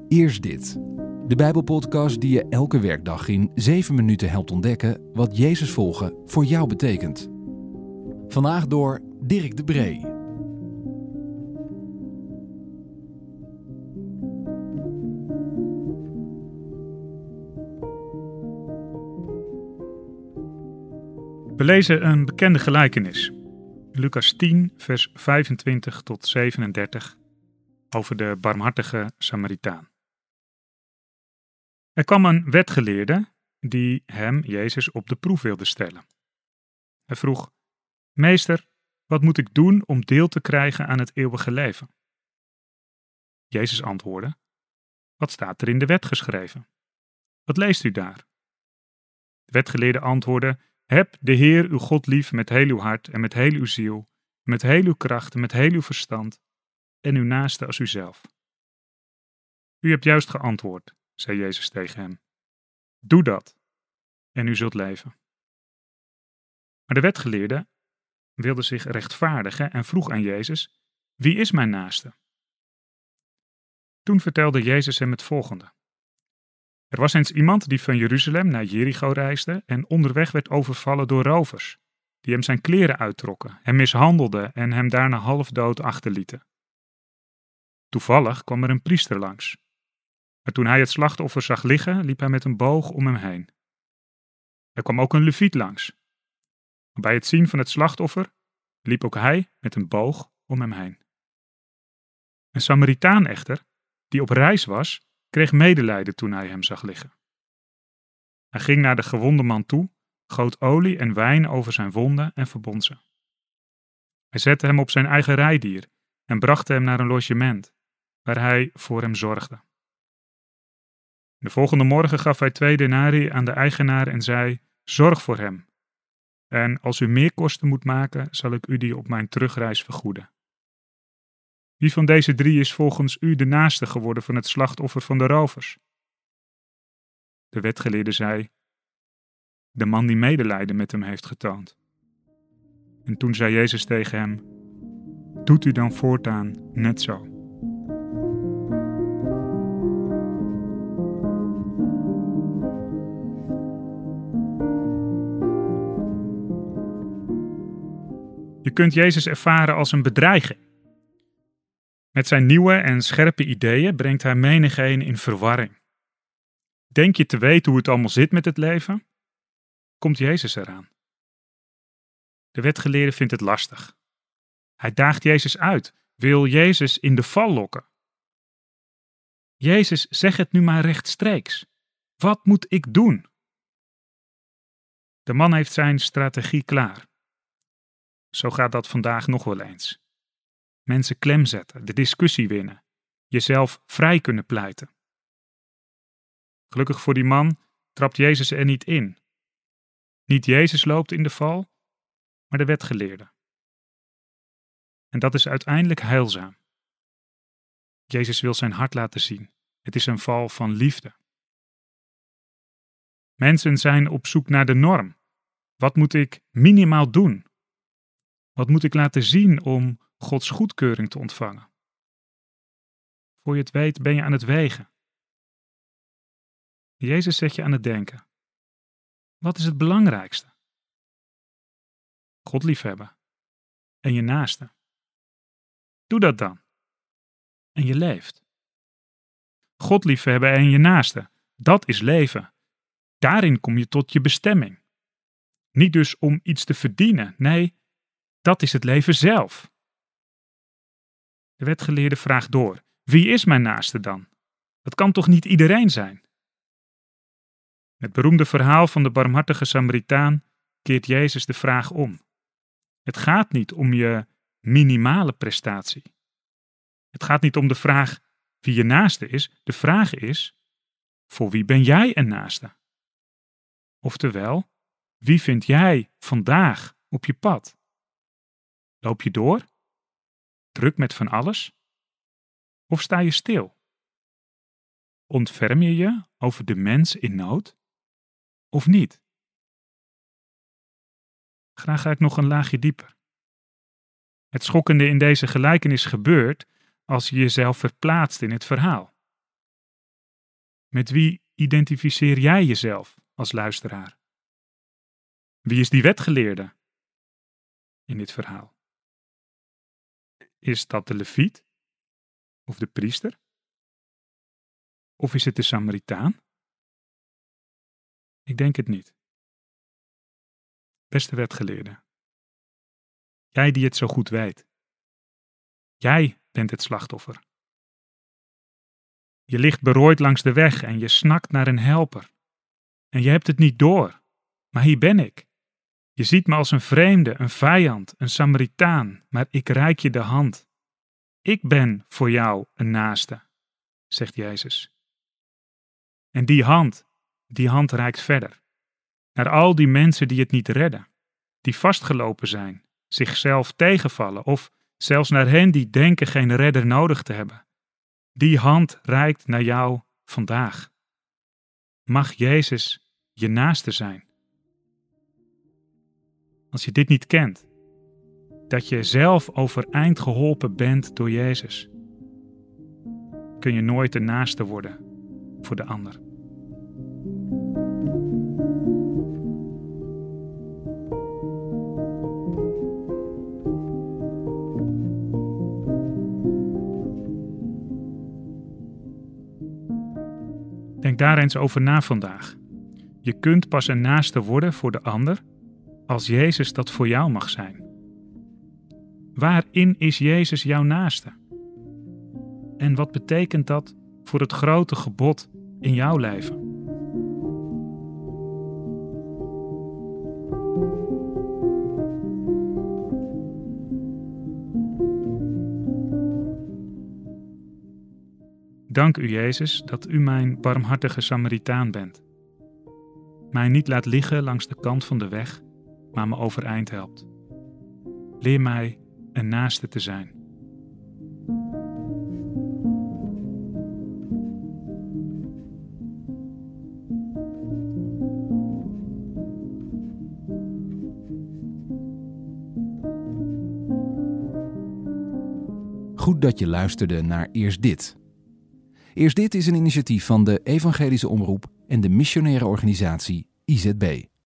Eerst dit. De Bijbelpodcast die je elke werkdag in 7 minuten helpt ontdekken wat Jezus volgen voor jou betekent. Vandaag door Dirk de Bree. We lezen een bekende gelijkenis. Lucas 10, vers 25 tot 37, over de barmhartige Samaritaan. Er kwam een wetgeleerde die hem, Jezus, op de proef wilde stellen. Hij vroeg: Meester, wat moet ik doen om deel te krijgen aan het eeuwige leven? Jezus antwoordde: Wat staat er in de wet geschreven? Wat leest u daar? De wetgeleerde antwoordde: Heb de Heer uw God lief met heel uw hart en met heel uw ziel, met heel uw kracht en met heel uw verstand, en uw naaste als uzelf. U hebt juist geantwoord, zei Jezus tegen hem. Doe dat, en u zult leven. Maar de wetgeleerde wilde zich rechtvaardigen en vroeg aan Jezus: Wie is mijn naaste? Toen vertelde Jezus hem het volgende. Er was eens iemand die van Jeruzalem naar Jericho reisde en onderweg werd overvallen door rovers, die hem zijn kleren uittrokken, hem mishandelden en hem daarna halfdood achterlieten. Toevallig kwam er een priester langs. Maar toen hij het slachtoffer zag liggen, liep hij met een boog om hem heen. Er kwam ook een leviet langs. Bij het zien van het slachtoffer liep ook hij met een boog om hem heen. Een Samaritaan echter, die op reis was, kreeg medelijden toen hij hem zag liggen. Hij ging naar de gewonde man toe, goot olie en wijn over zijn wonden en verbond ze. Hij zette hem op zijn eigen rijdier en bracht hem naar een logement, waar hij voor hem zorgde. De volgende morgen gaf hij 2 denarii aan de eigenaar en zei: Zorg voor hem. En als u meer kosten moet maken, zal ik u die op mijn terugreis vergoeden. Wie van deze 3 is volgens u de naaste geworden van het slachtoffer van de rovers? De wetgeleerde zei: De man die medelijden met hem heeft getoond. En toen zei Jezus tegen hem: Doet u dan voortaan net zo. Je kunt Jezus ervaren als een bedreiging. Met zijn nieuwe en scherpe ideeën brengt hij menigeen in verwarring. Denk je te weten hoe het allemaal zit met het leven? Komt Jezus eraan. De wetgeleerde vindt het lastig. Hij daagt Jezus uit, wil Jezus in de val lokken. Jezus, zeg het nu maar rechtstreeks. Wat moet ik doen? De man heeft zijn strategie klaar. Zo gaat dat vandaag nog wel eens. Mensen klem zetten, de discussie winnen, jezelf vrij kunnen pleiten. Gelukkig voor die man trapt Jezus er niet in. Niet Jezus loopt in de val, maar de wetgeleerde. En dat is uiteindelijk heilzaam. Jezus wil zijn hart laten zien. Het is een val van liefde. Mensen zijn op zoek naar de norm. Wat moet ik minimaal doen? Wat moet ik laten zien om Gods goedkeuring te ontvangen? Voor je het weet ben je aan het wegen. Jezus zet je aan het denken. Wat is het belangrijkste? God liefhebben en je naaste. Doe dat dan. En je leeft. God liefhebben en je naaste, dat is leven. Daarin kom je tot je bestemming. Niet dus om iets te verdienen, nee, dat is het leven zelf. De wetgeleerde vraagt door: Wie is mijn naaste dan? Dat kan toch niet iedereen zijn? Het beroemde verhaal van de barmhartige Samaritaan keert Jezus de vraag om. Het gaat niet om je minimale prestatie. Het gaat niet om de vraag wie je naaste is. De vraag is: voor wie ben jij een naaste? Oftewel, wie vind jij vandaag op je pad? Loop je door? Druk met van alles? Of sta je stil? Ontferm je je over de mens in nood? Of niet? Graag ga ik nog een laagje dieper. Het schokkende in deze gelijkenis gebeurt als je jezelf verplaatst in het verhaal. Met wie identificeer jij jezelf als luisteraar? Wie is die wetgeleerde in dit verhaal? Is dat de leviet? Of de priester? Of is het de Samaritaan? Ik denk het niet. Beste wetgeleerde, jij die het zo goed weet. Jij bent het slachtoffer. Je ligt berooid langs de weg en je snakt naar een helper. En je hebt het niet door, maar hier ben ik. Je ziet me als een vreemde, een vijand, een Samaritaan, maar ik reik je de hand. Ik ben voor jou een naaste, zegt Jezus. En die hand reikt verder. Naar al die mensen die het niet redden, die vastgelopen zijn, zichzelf tegenvallen of zelfs naar hen die denken geen redder nodig te hebben. Die hand reikt naar jou vandaag. Mag Jezus je naaste zijn? Als je dit niet kent, dat je zelf overeind geholpen bent door Jezus, kun je nooit de naaste worden voor de ander. Denk daar eens over na vandaag. Je kunt pas een naaste worden voor de ander als Jezus dat voor jou mag zijn. Waarin is Jezus jouw naaste? En wat betekent dat voor het grote gebod in jouw leven? Dank u, Jezus, dat u mijn barmhartige Samaritaan bent. Mij niet laat liggen langs de kant van de weg, maar me overeind helpt. Leer mij een naaste te zijn. Goed dat je luisterde naar Eerst Dit. Eerst Dit is een initiatief van de Evangelische Omroep en de missionaire organisatie IZB.